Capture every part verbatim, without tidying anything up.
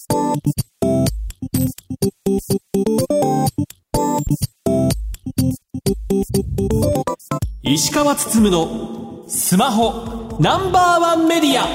石川つつむのスマホナンバーワンメディア。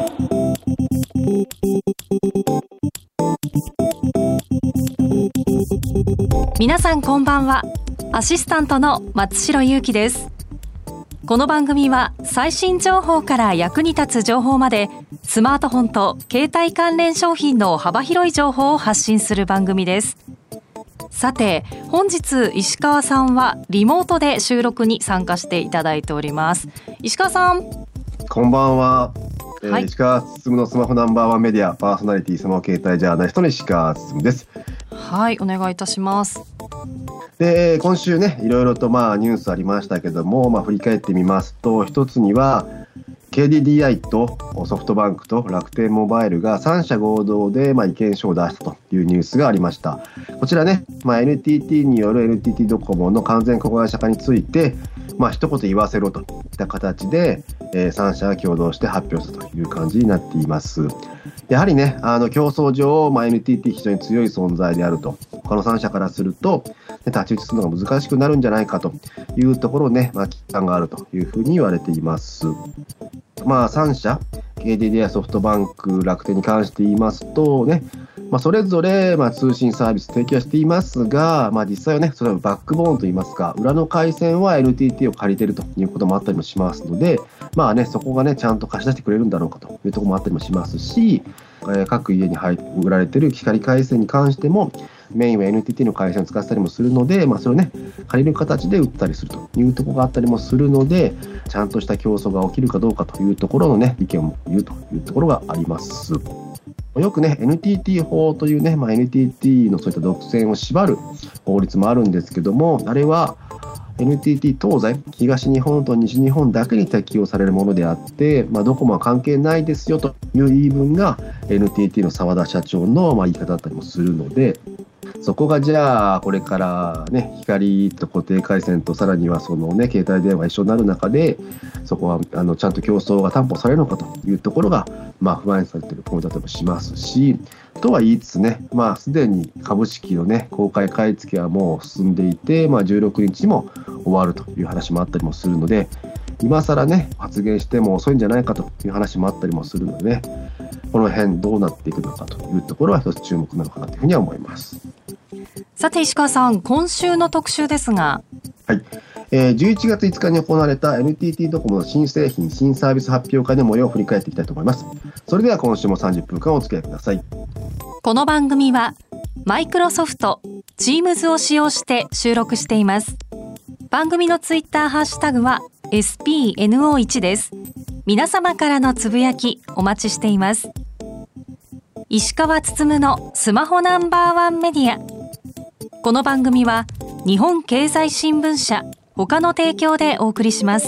皆さんこんばんは。アシスタントの松代ゆうきです。この番組は最新情報から役に立つ情報まで、スマートフォンと携帯関連商品の幅広い情報を発信する番組です。さて、本日石川さんはリモートで収録に参加していただいております。石川さん、 こんばんは。えーはい、 石川つつむのスマホナンバーワンメディアパーソナリティスマホ携帯ジャーナリストの石川つつむです。 はい、お願いいたします。 で、今週ね、いろいろとまあニュースありましたけども、まあ、振り返ってみますと、一つには ケーディーディーアイ とソフトバンクと楽天モバイルがさん社合同でまあ意見書を出したというニュースがありました。こちらね、まあ、エヌティーティー による エヌティーティー ドコモの完全子会社化について、まあ一言言わせろといった形で、えー、さん社が共同して発表したという感じになっています。やはりね、あの競争上、まあ、エヌティーティー 非常に強い存在であると、他のさん社からすると、ね、太刀打ちするのが難しくなるんじゃないかというところをね、まあ、危機感があるというふうに言われています。まあ、さん社、ケーディーディーアイ、ソフトバンク、楽天に関して言いますとね、まあ、それぞれまあ通信サービス提供はしていますが、まあ、実際はね、それはバックボーンといいますか、裏の回線は エヌティーティー を借りているということもあったりもしますので、まあね、そこがね、ちゃんと貸し出してくれるんだろうかというところもあったりもしますし、えー、各家に入売られている光回線に関しても、メインは エヌティーティー の回線を使ってたりもするので、まあ、それをね、借りる形で売ったりするというところがあったりもするので、ちゃんとした競争が起きるかどうかというところのね、意見を言うというところがあります。よくね、エヌティーティー 法というね、まあ、エヌティーティー のそういった独占を縛る法律もあるんですけども、あれは エヌティーティー 東西、東日本と西日本だけに適用されるものであって、まあ、ドコモは関係ないですよという言い分が エヌティーティー の澤田社長のまあ言い方だったりもするので、そこがじゃあこれからね、光と固定回線とさらにはそのね、携帯電話一緒になる中で、そこはあのちゃんと競争が担保されるのかというところがまあ不安視されているポイントだったりもしますし、とは言いつつね、まあすでに株式のね、公開買い付けはもう進んでいて、まあじゅうろくにちにも終わるという話もあったりもするので、今更ね、発言しても遅いんじゃないかという話もあったりもするのでね、この辺どうなっていくのかというところは一つ注目なのかなというふうには思います。 さて石川さん、今週の特集ですが、 はい、えー、じゅういちがついつかに行われた エヌティーティー ドコモの新製品新サービス発表会の模様を振り返っていきたいと思います。それでは今週もさんじゅっぷんかんお付き合いください。 この番組はマイクロソフト Teams を使用して収録しています。番組のツイッターハッシュタグは エスピーエヌオーワン です。皆様からのつぶやきお待ちしています。石川つつむのスマホナンバーワンメディア。この番組は日本経済新聞社他の提供でお送りします。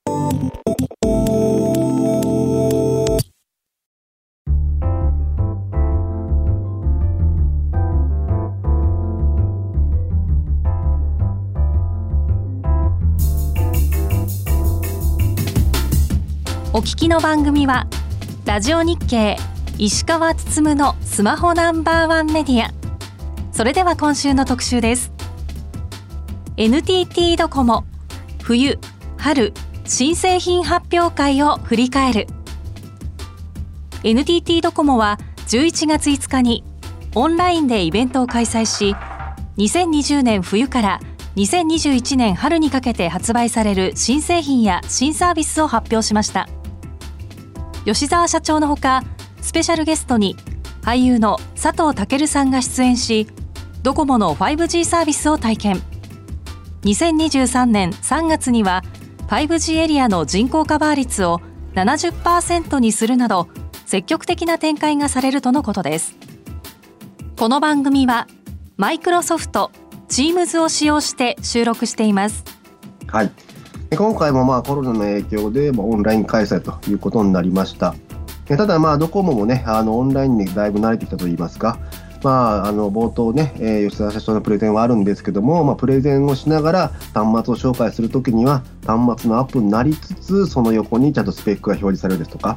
お聞きの番組はラジオ日経石川つつむのスマホナンバーワンメディア。それでは今週の特集です。 エヌティーティー ドコモ冬春新製品発表会を振り返る。 エヌティーティー ドコモはじゅういちがついつかにオンラインでイベントを開催し、にせんにじゅうねん冬からにせんにじゅういちねん春にかけて発売される新製品や新サービスを発表しました。吉澤社長のほか、スペシャルゲストに俳優の佐藤健さんが出演し、ドコモの ファイブジー サービスを体験。にせんにじゅうさんねんさんがつには ファイブジー エリアの人口カバー率を ななじゅっパーセント にするなど、積極的な展開がされるとのことです。この番組はマイクロソフト Teams を使用して収録しています。 はい、今回もまあコロナの影響でオンライン開催ということになりました。ただまあドコモもね、あのオンラインにだいぶ慣れてきたといいますか、まあ、あの冒頭ね、えー、吉田社長のプレゼンはあるんですけども、まあ、プレゼンをしながら端末を紹介するときには端末のアップになりつつ、その横にちゃんとスペックが表示されるですとか、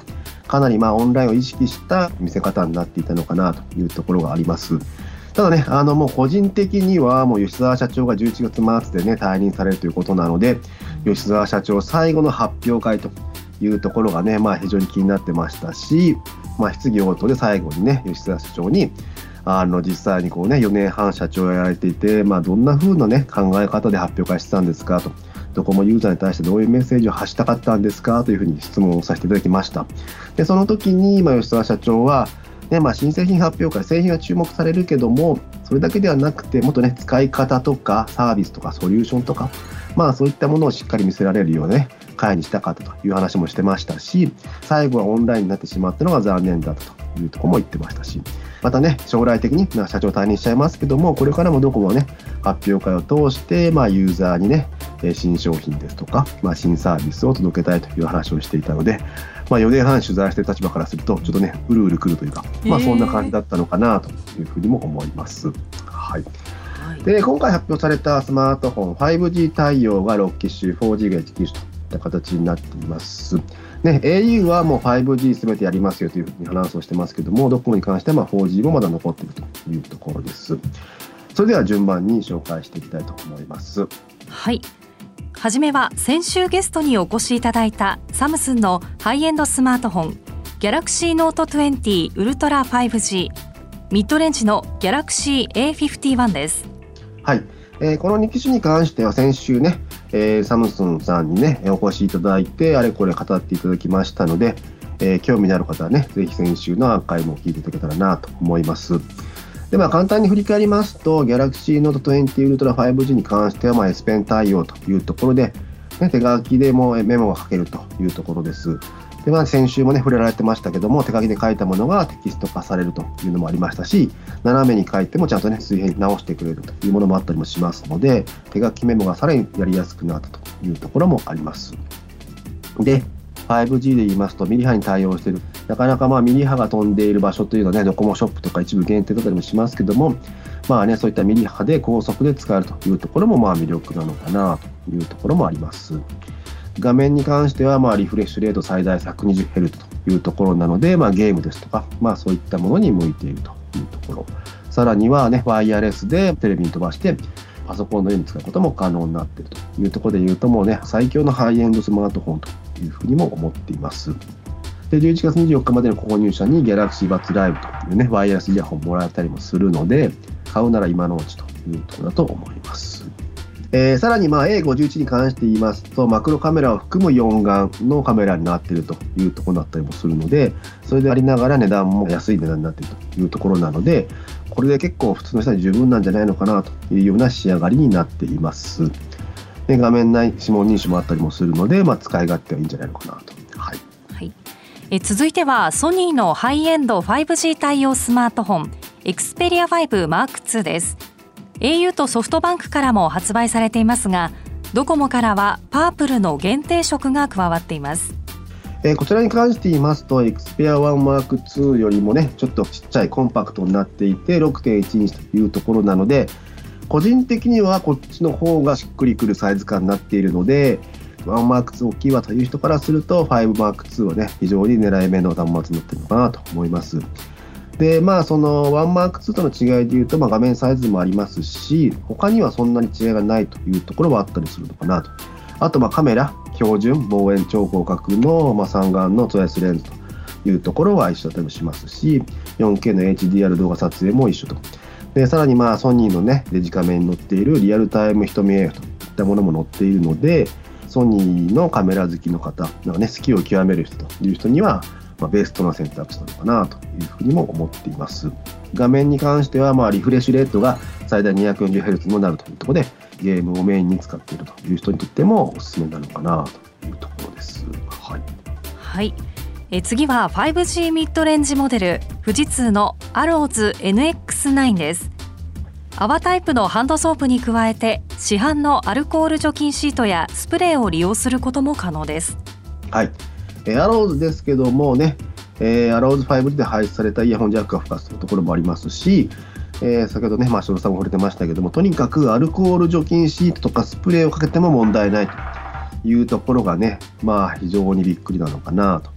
かなりまあオンラインを意識した見せ方になっていたのかなというところがあります。ただね、あのもう個人的にはもう吉澤社長がじゅういちがつまつでね退任されるということなので、吉澤社長最後の発表会というところがね、まあ非常に気になってましたし、まあ質疑応答で最後にね吉澤社長にあの実際にこうねよねんはん社長をやられていて、まあどんな風なね考え方で発表会してたんですかと、ドコモユーザーに対してどういうメッセージを発したかったんですかというふうに質問をさせていただきました。でその時に、まあ、吉澤社長は、ねまあ、新製品発表会、製品が注目されるけども、それだけではなくてもっとね使い方とかサービスとかソリューションとか、まあそういったものをしっかり見せられるようなね会にしたかったという話もしてましたし、最後はオンラインになってしまったのが残念だったというところも言ってましたし、またね将来的に社長退任しちゃいますけども、これからもドコモはね発表会を通して、まあ、ユーザーにね新商品ですとか、まあ、新サービスを届けたいという話をしていたので、まあ、よねんはん取材している立場からするとちょっとねうるうるくるというか、まあ、そんな感じだったのかなというふうにも思います。はい、で今回発表されたスマートフォン ファイブジー 対応がろっきしゅ、フォージー がいちきしゅといった形になっています。ね、エーユー はもう ファイブジー 全てやりますよというふうにアナウンスをしてますけども、ドコモに関してはまあ フォージー もまだ残っているというところです。それでは順番に紹介していきたいと思います。 はい、はじめは先週ゲストにお越しいただいたサムスンのハイエンドスマートフォン Galaxy Note にじゅう Ultra ファイブジー、 ミッドレンジの Galaxy エーフィフティワン です。 はい、えー、このに機種に関しては先週ね、えー、サムスンさんにねお越しいただいてあれこれ語っていただきましたので、えー、興味のある方はねぜひ先週のアーカイブも聞いていただけたらなと思います。でまあ、簡単に振り返りますと Galaxy Note にじゅう Ultra ファイブジー に関してはまあ S ペン対応というところで、ね、手書きでもメモが書けるというところです。で、まあ、先週もね触れられてましたけども、手書きで書いたものがテキスト化されるというのもありましたし、斜めに書いてもちゃんとね水平に直してくれるというものもあったりもしますので、手書きメモがさらにやりやすくなったというところもあります。でファイブジー で言いますとミリ波に対応している、なかなかまあミリ波が飛んでいる場所というのはねドコモショップとか一部限定だったりもしますけども、まあねそういったミリ波で高速で使えるというところもまあ魅力なのかなというところもあります。画面に関してはまあリフレッシュレート最大 ひゃくにじゅうヘルツ というところなので、まあ、ゲームですとか、まあ、そういったものに向いているというところ、さらにはねワイヤレスでテレビに飛ばしてパソコンのように使うことも可能になっているというところでいうと、もうね最強のハイエンドスマートフォンというふうにも思っています。でじゅういちがつにじゅうよっかまでの購入者に Galaxy Buds Live というねワイヤレスイヤホンもらえたりもするので、買うなら今のうちというところだと思います。えー、さらにまあ エーごじゅういち に関して言いますと、マクロカメラを含むよん眼のカメラになっているというところだったりもするので、それでありながら値段も安い値段になっているというところなので、これで結構普通の人に十分なんじゃないのかなというような仕上がりになっています。で画面内指紋認証もあったりもするので、まあ、使い勝手はいいんじゃないのかなと。はいはい、え続いてはソニーのハイエンド ファイブジー 対応スマートフォン Xperia ファイブ マークツー です。エーユー とソフトバンクからも発売されていますが、ドコモからはパープルの限定色が加わっています。 えー、こちらに関して言いますと Xperia ワンマークツー よりもねちょっとちっちゃいコンパクトになっていて ろくてんいちインチというところなので、個人的にはこっちの方がしっくりくるサイズ感になっているので、ワンマークツー大きいわという人からするとファイブマークツーはね非常に狙い目の端末になっているのかなと思います。でまあそのワンマークツーとの違いでいうと、まあ、画面サイズもありますし、他にはそんなに違いがないというところはあったりするのかなと。あとまあカメラ標準望遠超広角のまあ三眼のトライアスレンズというところは一緒だったりもしますし、 よんケー の エイチディーアール 動画撮影も一緒と。でさらにまあソニーのねデジカメに載っているリアルタイム瞳 エーエフ といったものも載っているので、ソニーのカメラ好きの方なんかね好きを極める人という人にはまあ、ベストな選択肢なのかなというふうにも思っています。画面に関してはまあリフレッシュレートが最大 にひゃくよんじゅうヘルツ にもなるというところで、ゲームをメインに使っているという人にとってもおすすめなのかなというところです。はい、 はい、え次は ファイブジー ミッドレンジモデル富士通のアローズ エヌエックスナイン です。泡タイプのハンドソープに加えて市販のアルコール除菌シートやスプレーを利用することも可能です。 はい、えー、アローズですけどもね、えー、アローズ ファイブジー で配置されたイヤホンジャックが付加するところもありますし、えー、先ほどね、まあ、塩さんも触れてましたけども、とにかくアルコール除菌シートとかスプレーをかけても問題ないというところがね、まあ非常にびっくりなのかなと。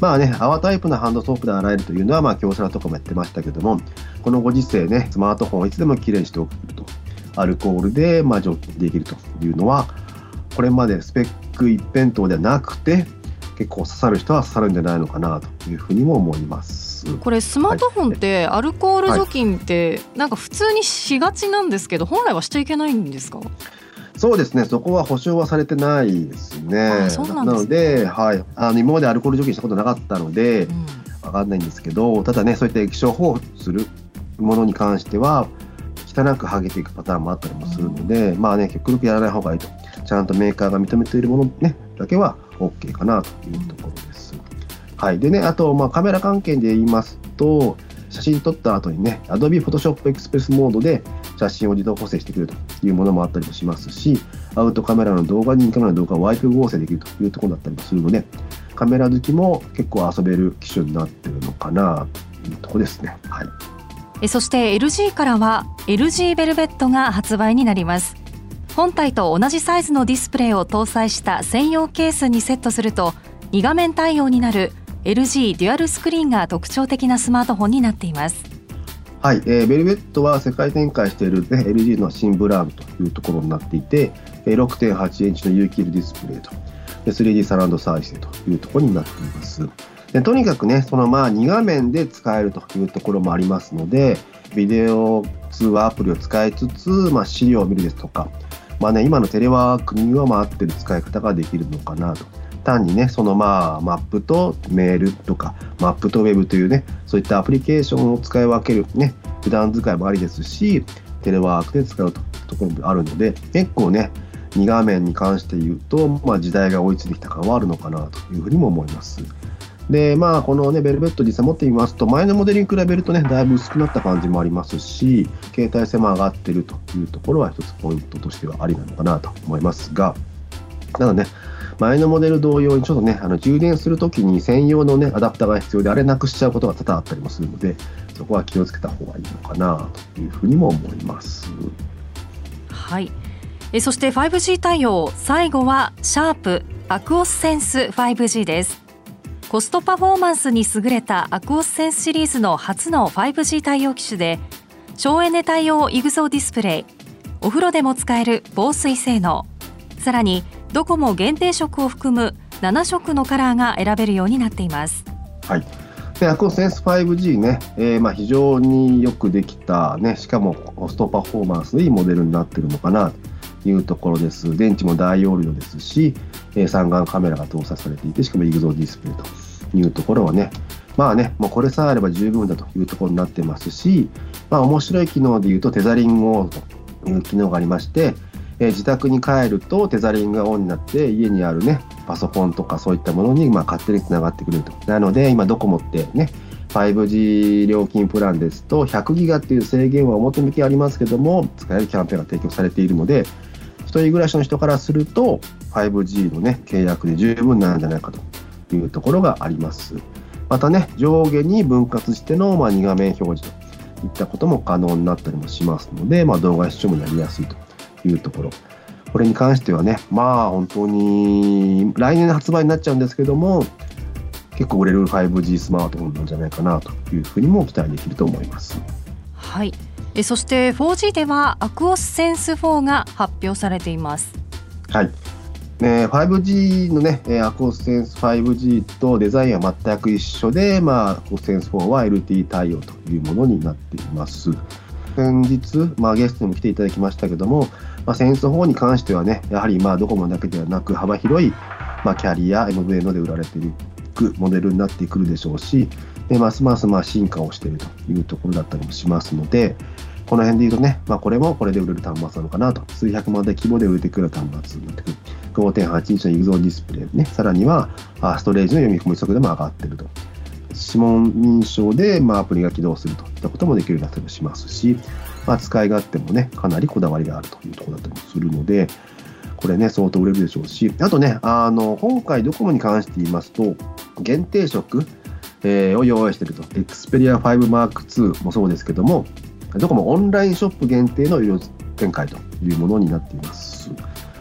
まあね、泡タイプのハンドソープで洗えるというのは、まあ、京セラとかもやってましたけども、このご時世ね、スマートフォンをいつでもきれいにしておくと、アルコールで、まあ、除菌できるというのは、これまでスペック一辺倒ではなくて、結構刺さる人は刺さるんじゃないのかなというふうにも思います。 これスマートフォンってアルコール除菌ってなんか普通にしがちなんですけど、本来はしちゃいけないんですか？ そうですね、そこは保証はされてないですね。 あ、そうなんですね。 なので、はい、あの今までアルコール除菌したことなかったので、 うん、 分かんないんですけど、ただね、そういった液晶保護するものに関しては汚く剥げていくパターンもあったりもするので、うん、まあね、極力やらない方がいいと。ちゃんとメーカーが認めているもの、ね、だけは OK かなというところです。はい、でね、あと、まあ、カメラ関係で言いますと、写真撮った後にね、Adobe Photoshop Express モードで写真を自動補正してくれるというものもあったりもしますし、アウトカメラの動画、インカメラの動画をワイプ合成できるというところだったりもするので、カメラ好きも結構遊べる機種になっているのかなというところですね。はい、 えそして エルジー からは エルジー ベルベットが発売になります。本体と同じサイズのディスプレイを搭載した専用ケースにセットするとに画面対応になる エルジー デュアルスクリーンが特徴的なスマートフォンになっています。 はい、えー、ベルベットは世界展開している、ね、エルジー の新ブランドというところになっていて、 ろくてんはち インチの有機 ディスプレイと スリーディー サラウンド再生というところになっています。でとにかくね、そのまあに画面で使えるというところもありますので、ビデオ通話アプリを使いつつ、まあ、資料を見るですとか、まあね、今のテレワークには合ってる使い方ができるのかなと。単にね、そのまあマップとメールとかマップとウェブというね、そういったアプリケーションを使い分けるね、普段使いもありですし、テレワークで使うというところもあるので、結構ね、に画面に関して言うと、まあ、時代が追いついてきた感はあるのかなというふうにも思います。で、まあ、このね、ベルベット実際持ってみますと、前のモデルに比べるとね、だいぶ薄くなった感じもありますし、携帯性も上がっているというところは一つポイントとしてはありなのかなと思いますが、ただね、前のモデル同様にちょっとね、あの充電するときに専用のね、アダプターが必要で、あれなくしちゃうことが多々あったりもするので、そこは気をつけた方がいいのかなというふうにも思います。 はい。えそして ファイブジー 対応、最後はシャープアクオスセンス ファイブジー です。コストパフォーマンスに優れたアクオスセンスシリーズの初の ファイブジー 対応機種で、省エネ対応イグゾーディスプレイ、お風呂でも使える防水性能、さらにドコモ限定色を含むなな色のカラーが選べるようになっています。 はい。で、アクオスセンス ファイブジー ね、えー、まあ非常によくできたね、しかもコストパフォーマンスのいいモデルになっているのかなというところです。電池も大容量ですし、えー、三眼カメラが搭載されていて、しかもイグゾーディスプレイというところはね、まあね、もうこれさえあれば十分だというところになってますし、まあ面白い機能でいうとテザリングオンという機能がありまして、えー、自宅に帰るとテザリングがオンになって家にあるねパソコンとかそういったものにまあ勝手につながってくれると。なので今ドコモってね ファイブジー 料金プランですとひゃくギガっていう制限は表向きありますけども使えるキャンペーンが提供されているので、一人暮らしの人からすると ファイブジー のね契約で十分なんじゃないかというところがあります。またね上下に分割してのまあに画面表示といったことも可能になったりもしますので、まあ、動画視聴もやりやすいというところ、これに関してはね、まあ本当に来年の発売になっちゃうんですけども、結構売れる ファイブジー スマートフォンなんじゃないかなというふうにも期待できると思います。 はい。えそして フォージー ではアクオスセンスフォーが発表されています。 はい。ね、ファイブジー のね、アクオスセンス ファイブジー とデザインは全く一緒で、まあ、アクオスセンスフォーは エルティー 対応というものになっています。先日、まあ、ゲストにも来ていただきましたけども、まあ、センスフォーに関してはね、やはりまあドコモだけではなく幅広い、まあ、キャリア、エムブイエヌ で売られていくモデルになってくるでしょうし、でますますまあ進化をしているというところだったりもしますので、この辺で言うとね、まあ、これもこれで売れる端末なのかなと、数百万で規模で売れてくる端末になってくる。ごてんはちインチのイグゾーディスプレイね、さらにはストレージの読み込み速度も上がっていると。指紋認証でまあアプリが起動するといったこともできるようになったりもしますし、まあ、使い勝手もね、かなりこだわりがあるというところだったりもするので、これね、相当売れるでしょうし、あとね、あの今回ドコモに関して言いますと、限定色、えー、を用意していると。Xperia ファイブマークツー もそうですけども、ドコモオンラインショップ限定の色展開というものになっています。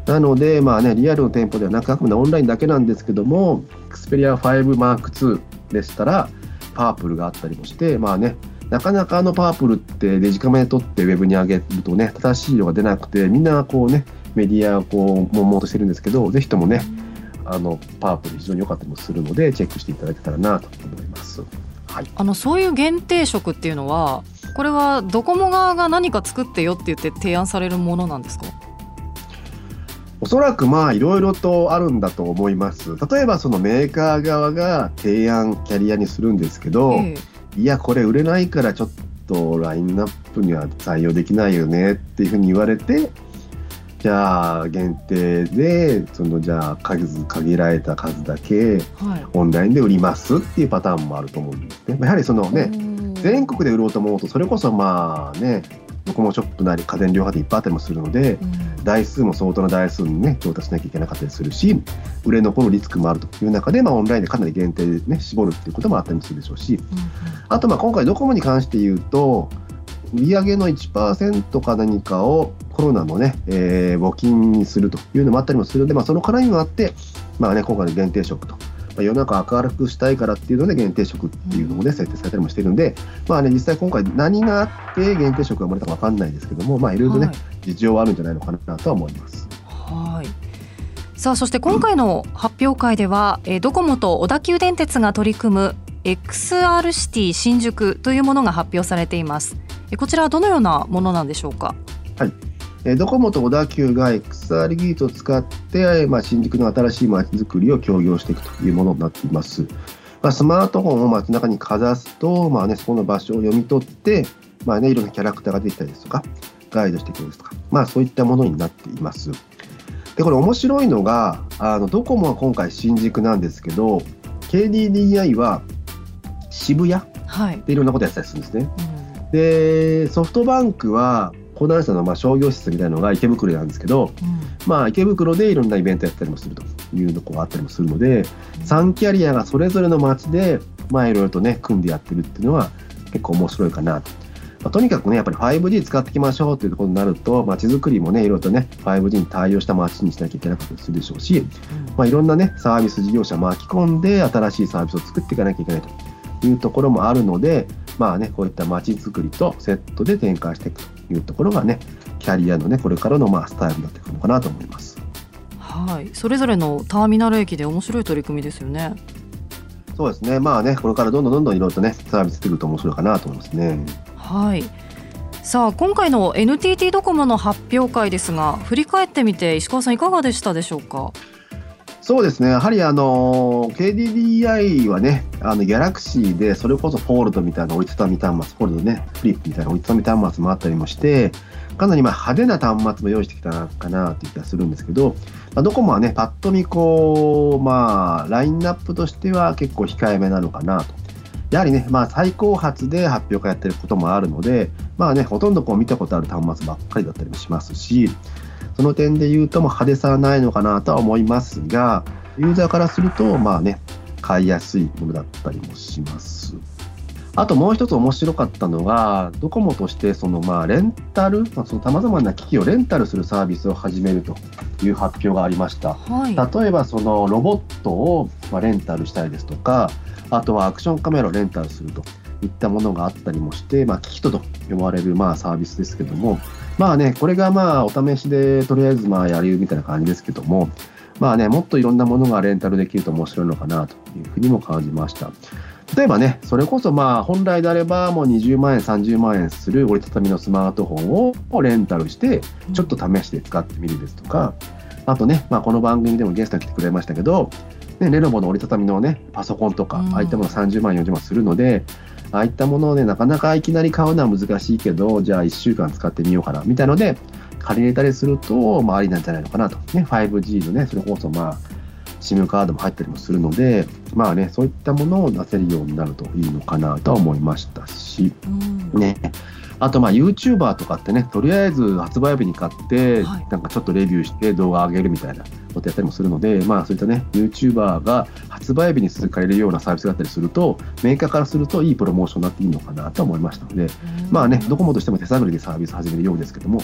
なので、まあね、リアルの店舗ではなく、あくまでオンラインだけなんですけども、Xperia ファイブマークツー でしたら、パープルがあったりもして、まあね、なかなかあのパープルってデジカメで撮ってウェブに上げるとね、正しい色が出なくて、みんなこうね、メディアをこう、悶々としてるんですけど、ぜひともね、あのパープル非常に良かったりもするので、チェックしていただけたらなと思います。はい、あのそういう限定色っていうのは、これはドコモ側が何か作ってよって言って提案されるものなんですか？ おそらくまあいろいろとあるんだと思います。例えばそのメーカー側が提案キャリアにするんですけど、えー、いやこれ売れないからちょっとラインナップには採用できないよねっていうふうに言われて、じゃあ限定でそのじゃあ数限られた数だけオンラインで売りますっていうパターンもあると思うんですね。やはりそのね、全国で売ろうと思うとそれこそまあね、ドコモショップなり家電量販店いっぱいあったりもするので、うん、台数も相当な台数にね調達しなきゃいけなかったりするし、売れ残るリスクもあるという中で、まあ、オンラインでかなり限定でね絞るっていうこともあったりもするでしょうし、うんうん、あとまあ今回ドコモに関して言うと、売上の いちパーセント か何かをコロナのね、えー、募金にするというのもあったりもするので、まあ、その絡みもあって、まあね、今回の限定色と、まあ、世の中明るくしたいからっていうので限定色っていうのもね設定されたりもしているので、まあね、実際今回何があって限定色が生まれたか分かんないですけども、まあいろいろね、はい、事情はあるんじゃないのかなとは思います。 はい。さあそして今回の発表会では、うん、えドコモと小田急電鉄が取り組む エックスアール シティ新宿というものが発表されています。こちらはどのようなものなんでしょうか？ はい、えドコモと小田急が エックスアール 技術を使って、まあ、新宿の新しい街づくりを協業していくというものになっています。まあ、スマートフォンを街中にかざすと、まあね、そこの場所を読み取って、まあね、いろんなキャラクターが出てきたりですとかガイドしてくれるですとか、まあ、そういったものになっています。でこれ面白いのが、あのドコモは今回新宿なんですけど、 ケーディーディーアイ は渋谷でいろんなことやってたりするんですね。はい、うん、でソフトバンクは講談社のまあ商業施設みたいなのが池袋なんですけど、うん、まあ池袋でいろんなイベントやったりもするというところがあったりもするので、うん、さんキャリアがそれぞれの街でまあいろいろとね組んでやってるっていうのは結構面白いかなと。まあ、とにかくねやっぱり ファイブジー 使っていきましょうというところになると、街づくりもねいろいろとね ファイブジー に対応した街にしなきゃいけなかったりするでしょうし、うん、まあ、いろんなねサービス事業者を巻き込んで新しいサービスを作っていかなきゃいけないというところもあるので、まあね、こういった街づくりとセットで展開していくというところがね、キャリアのねこれからのまあスタイルになってくるのかなと思います。 はい、それぞれのターミナル駅で面白い取り組みですよね。 そうですね、まあねこれからどんどんどんどんいろいろとねサービス出てくると面白いかなと思いますね。 はい。さあ今回の エヌティーティー ドコモの発表会ですが、振り返ってみて石川さんいかがでしたでしょうか？ そうですね、やはりあの ケーディーディーアイ はね、あのギャラクシーでそれこそフォールドみたいな折りたたみ端末、フォールドねフリップみたいな折りたたみ端末もあったりもして、かなりまあ派手な端末も用意してきたかなという気がするんですけど、まあ、ドコモはねパッと見こうまあラインナップとしては結構控えめなのかなと。やはりね、まあ、最高発で発表会やってることもあるので、まあね、ほとんどこう見たことある端末ばっかりだったりもしますし、その点で言うとも派手さはないのかなとは思いますが、ユーザーからするとまあね買いやすいものだったりもします。あともう一つ面白かったのが、ドコモとしてそのまあレンタル、まあ、その様々な機器をレンタルするサービスを始めるという発表がありました。はい、例えばそのロボットをまあレンタルしたりですとか、あとはアクションカメラをレンタルするといったものがあったりもして、まあ、機器とと呼ばれるまあサービスですけども、まあねこれがまあお試しでとりあえずまあやるみたいな感じですけども、まあねもっといろんなものがレンタルできると面白いのかなというふうにも感じました。例えばねそれこそまあ本来であればもうにじゅうまんえんさんじゅうまんえんする折りたたみのスマートフォンをレンタルしてちょっと試して使ってみるですとか、あとね、まあ、この番組でもゲストに来てくれましたけど、ね、レノボの折りたたみのねパソコンとか、ああいったものさんじゅうまんよんじゅうまんするので、ああいったものをねなかなかいきなり買うのは難しいけど、じゃあいっしゅうかん使ってみようかなみたいので借りれたりすると、まあ、ありなんじゃないのかなと、ね、ファイブジー のねそれこそまあ SIM カードも入ったりもするので、まあねそういったものを出せるようになるといいのかなとは思いましたし、ね、あとまあ YouTuber とかってねとりあえず発売日に買ってなんかちょっとレビューして動画上げるみたいなことやったりもするので、まあそういったね YouTuber が発売日にすぐ借りれるようなサービスがあったりすると、メーカーからするといいプロモーションになっていいのかなと思いましたので、まあねドコモとしても手探りでサービス始めるようですけども、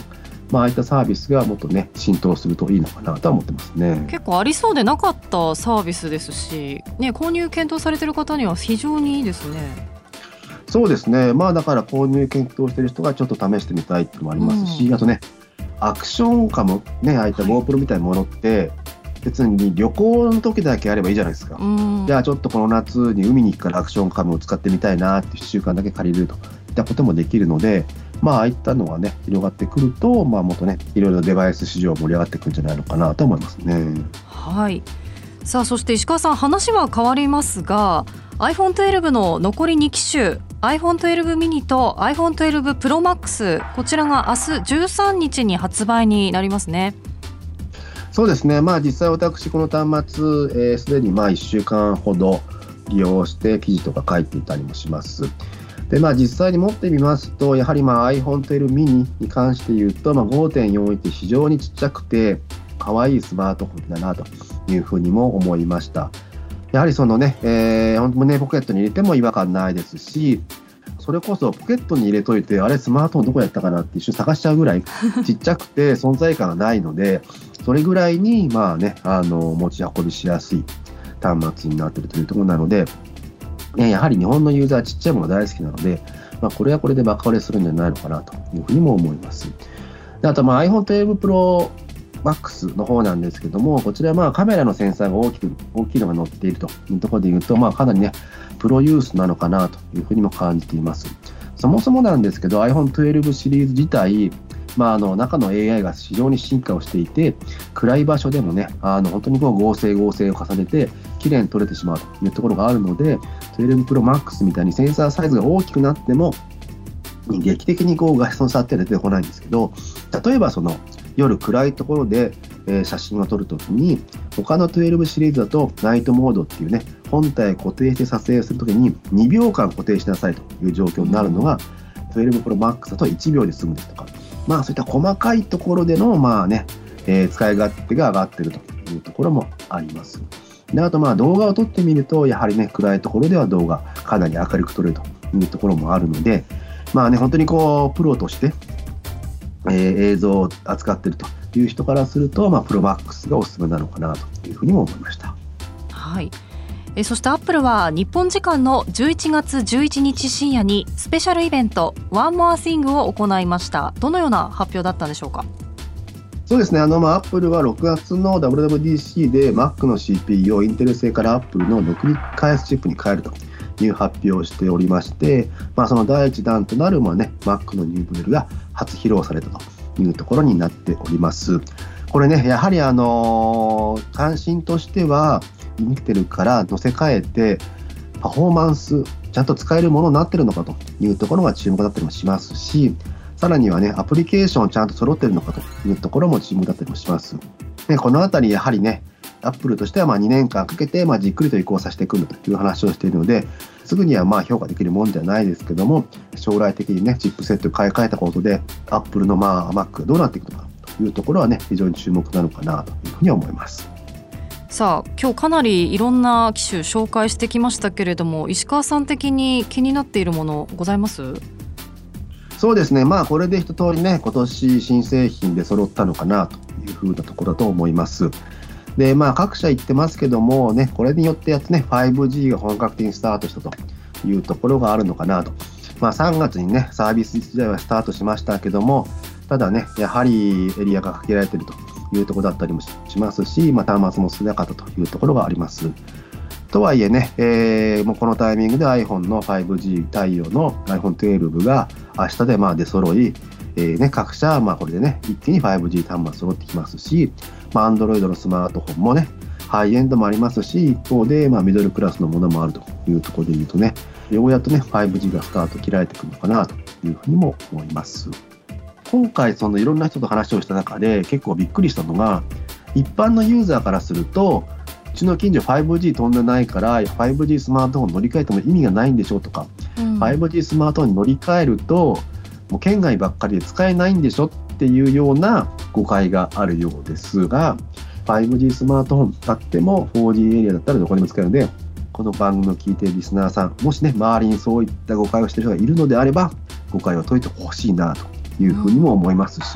まあ、ああいったサービスがもっとね浸透するといいのかなとは思ってますね。 結構ありそうでなかったサービスですし、ね、購入検討されている方には非常にいいですね。 そうですね、まあ、だから購入検討している人がちょっと試してみたいっていうのもありますし、うん、あとねアクションカム、ね、ああいった GoPro みたいなものって、はい、別に旅行の時だけあればいいじゃないですか、うん、じゃあちょっとこの夏に海に行くからアクションカムを使ってみたいなっていっしゅうかんだけ借りるといったこともできるので、まあああいったのがね広がってくると、まあ、もっとねいろいろデバイス市場盛り上がってくるんじゃないのかなと思いますね。 はい。さあそして石川さん、話は変わりますが アイフォントゥエルブ の残りに機種 アイフォントゥエルブ mini と アイフォントゥエルブ Pro Max こちらが明日じゅうさんにちに発売になりますね。 そうですね、まあ、実際私この端末すで、えー、にまあいっしゅうかんほど利用して記事とか書いていたりもします。で、まあ、実際に持ってみますとやはりまあ アイフォントゥエルブ mini に関して言うと、まあ、ごてんよんインチ非常にちっちゃくて可愛いスマートフォンだなというふうにも思いました。やはりそのね、えー、胸ポケットに入れても違和感ないですし、それこそポケットに入れといてあれスマートフォンどこやったかなって一瞬探しちゃうぐらいちっちゃくて存在感がないのでそれぐらいにまあねあの持ち運びしやすい端末になっているというところなので、ね、やはり日本のユーザーちっちゃいものが大好きなので、まあ、これはこれでバカ売れするんじゃないのかなというふうにも思います。であとまあ アイフォントゥエルブ Pro Max の方なんですけども、こちらはまあカメラのセンサーが大きく大きいのが載っているというところでいうと、まあ、かなりねプロユースなのかなというふうにも感じています。そもそもなんですけど アイフォントゥエルブ シリーズ自体、まあ、あの中の エーアイ が非常に進化をしていて暗い場所でもねあの本当にこう合成合成を重ねて綺麗に撮れてしまうというところがあるので トゥエルブ Pro Max みたいにセンサーサイズが大きくなっても劇的にこう画質の差って出てこないんですけど、例えばその夜暗いところで、えー、写真を撮るときに他のじゅうにシリーズだとナイトモードっていうね本体固定して撮影するときににびょうかん固定しなさいという状況になるのが、じゅうに Pro Max だといちびょうで済むですとか、まあそういった細かいところでのまあね、えー、使い勝手が上がっているというところもあります。であとまあ動画を撮ってみるとやはりね暗いところでは動画かなり明るく撮れるというところもあるので、まあね本当にこうプロとしてえー、映像を扱っているという人からすると、まあ、プロマックスがおすすめなのかなというふうにも思いました。 はい。えそしてアップルは日本時間のじゅういちがつじゅういちにち深夜にスペシャルイベント One More Thing を行いました。どのような発表だったんでしょうか。 そうですね、あのまあアップルはろくがつの ダブリューダブリューディーシー で Mac の シーピーユー をインテル製からアップルの独立開発チップに変えるという発表をしておりまして、まあ、その第一弾となるまあ、ね、Mac のニューモデルが初披露されたというところになっております。これねやはりあのー、関心としてはインテルから乗せ替えてパフォーマンスちゃんと使えるものになっているのかというところが注目だったりもしますし、さらにはねアプリケーションちゃんと揃っているのかというところも注目だったりもします。でこのあたりやはりねアップルとしてはまあにねんかんかけてまあじっくりと移行させていくんだという話をしているので、すぐにはまあ評価できるものではないですけども、将来的にねチップセットを買い替えたことでアップルのまあ Mac がどうなっていくのかというところはね非常に注目なのかなというふうに思います。 さあ今日かなりいろんな機種紹介してきましたけれども、石川さん的に気になっているものございます？ そうですね、まあこれで一通りね今年新製品で揃ったのかなというふうなところだと思います。でまあ、各社言ってますけども、ね、これによってやつ、ね、ファイブジー が本格的にスタートしたというところがあるのかなと、まあ、さんがつに、ね、サービス自体はスタートしましたけども、ただねやはりエリアが限られているというところだったりもしますし、まあ、端末も少なかったというところがあります。とはいえね、えー、もうこのタイミングで iPhone の ファイブジー 対応の アイフォントゥエルブ が明日でまあ出揃い、えーね、各社はまあこれでね一気に ファイブジー 端末揃ってきますし、まあ、Android のスマートフォンもねハイエンドもありますし、一方でまあミドルクラスのものもあるというところでいうとね、ようやっとね ファイブジー がスタート切られてくるのかなというふうにも思います。今回そのいろんな人と話をした中で結構びっくりしたのが、一般のユーザーからするとうちの近所 ファイブジー 飛んでないから ファイブジー スマートフォン乗り換えても意味がないんでしょうとか、うん、ファイブジー スマートフォンに乗り換えるともう県外ばっかりで使えないんでしょっていうような誤解があるようですが、 ファイブジー スマートフォンあっても フォージー エリアだったらどこでも使えるので、この番組を聞いているリスナーさん、もしね周りにそういった誤解をしている人がいるのであれば誤解を解いてほしいなというふうにも思いますし、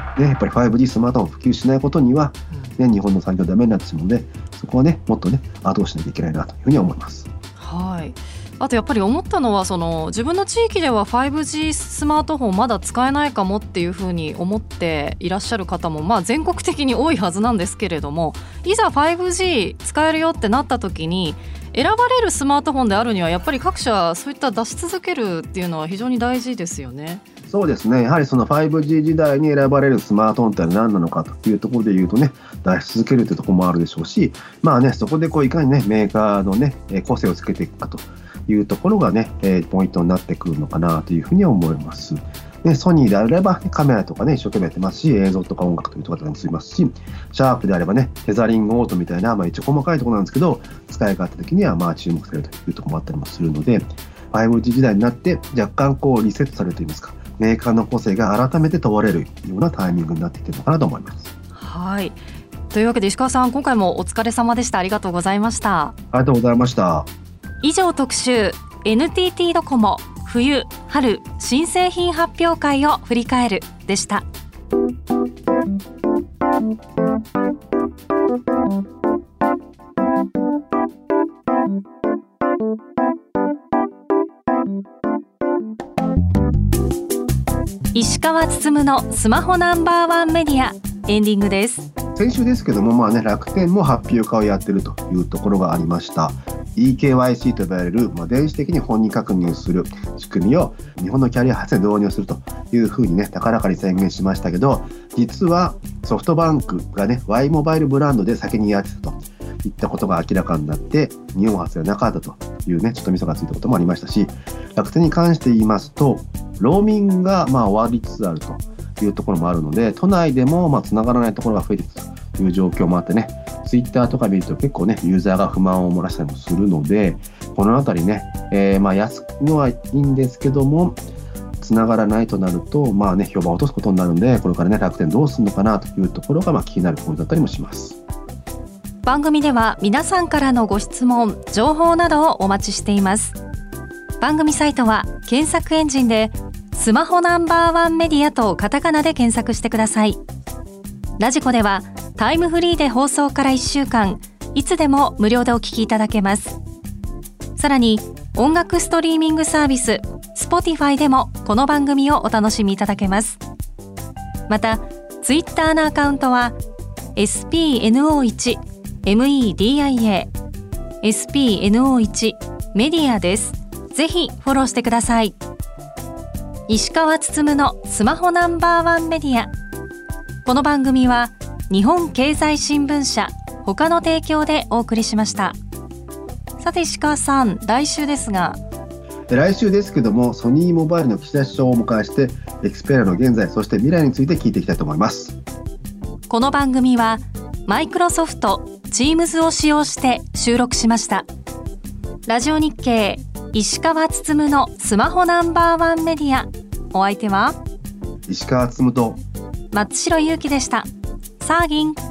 ね、やっぱり ファイブジー スマートフォン普及しないことには、ね、日本の産業ダメになってしまうので、そこはねもっとね後押ししなきゃいけないなというふうに思います。 はい。あとやっぱり思ったのは、その自分の地域では ファイブジー スマートフォンまだ使えないかもっていうふうに思っていらっしゃる方も、まあ全国的に多いはずなんですけれども、いざ ファイブジー 使えるよってなった時に選ばれるスマートフォンであるには、やっぱり各社そういった出し続けるっていうのは非常に大事ですよね。 そうですね、やはりその ファイブジー 時代に選ばれるスマートフォンって何なのかというところでいうとね、出し続けるというところもあるでしょうし、まあね、そこでこういかにねメーカーのね個性をつけていくかというところがね、えー、ポイントになってくるのかなというふうに思います。でソニーであれば、ね、カメラとかね一生懸命やってますし、映像とか音楽というところに進みますし、シャープであればねテザリングオートみたいな、まあ、一応細かいところなんですけど、使い勝手的にはまあ注目されるというところもあったりもするので、 ファイブジー 時代になって若干こうリセットされるといいますか、メーカーの個性が改めて問われるようなタイミングになっていっているのかなと思います。 はい。というわけで石川さん、今回もお疲れ様でした。ありがとうございました。 ありがとうございました。 以上、特集 エヌティーティー ドコモ冬春新製品発表会を振り返るでした。石川つつむのスマホナンバーワンメディア、エンディングです。 先週ですけども、まあね、楽天も発表会をやっているというところがありました。 イーケーワイシー と呼ばれる、まあ、電子的に本人確認する仕組みを日本のキャリア初で導入するというふうにね高らかに宣言しましたけど、実はソフトバンクがね Y モバイルブランドで先にやってたといったことが明らかになって、日本発ではなかったというねちょっとミソがついたこともありましたし、楽天に関して言いますとローミングがまあ終わりつつあるというところもあるので、都内でもまあ繋がらないところが増えているという状況もあってね、ツイッターとか見ると結構ねユーザーが不満を漏らしたりもするので、このあたりね、えー、まあ安いのはいいんですけども、繋がらないとなるとまあね評判を落とすことになるので、これからね楽天どうするのかなというところがまあ気になるポイントだったりもします。 番組では皆さんからのご質問情報などをお待ちしています。番組サイトは検索エンジンでスマホナンバーワンメディアとカタカナで検索してください。ラジコではタイムフリーで放送からいっしゅうかんいつでも無料でお聞きいただけます。さらに音楽ストリーミングサービス Spotify でもこの番組をお楽しみいただけます。またツイッターのアカウントは エスピーエヌオーワン メディア エスピーエヌオーワン メディアです。ぜひフォローしてください。石川つつむのスマホナンバーワンメディア。この番組は日本経済新聞社他の提供でお送りしました。さて石川さん、来週ですが来週ですけども、ソニーモバイルの岸田首相をお迎えしてエクスペリアの現在そして未来について聞いていきたいと思います。 この番組はマイクロソフト Teams を使用して収録しました。ラジオ日経石川つつむのスマホナンバーワンメディア、お相手は石川つつむと松代ゆうきでした。サーギン。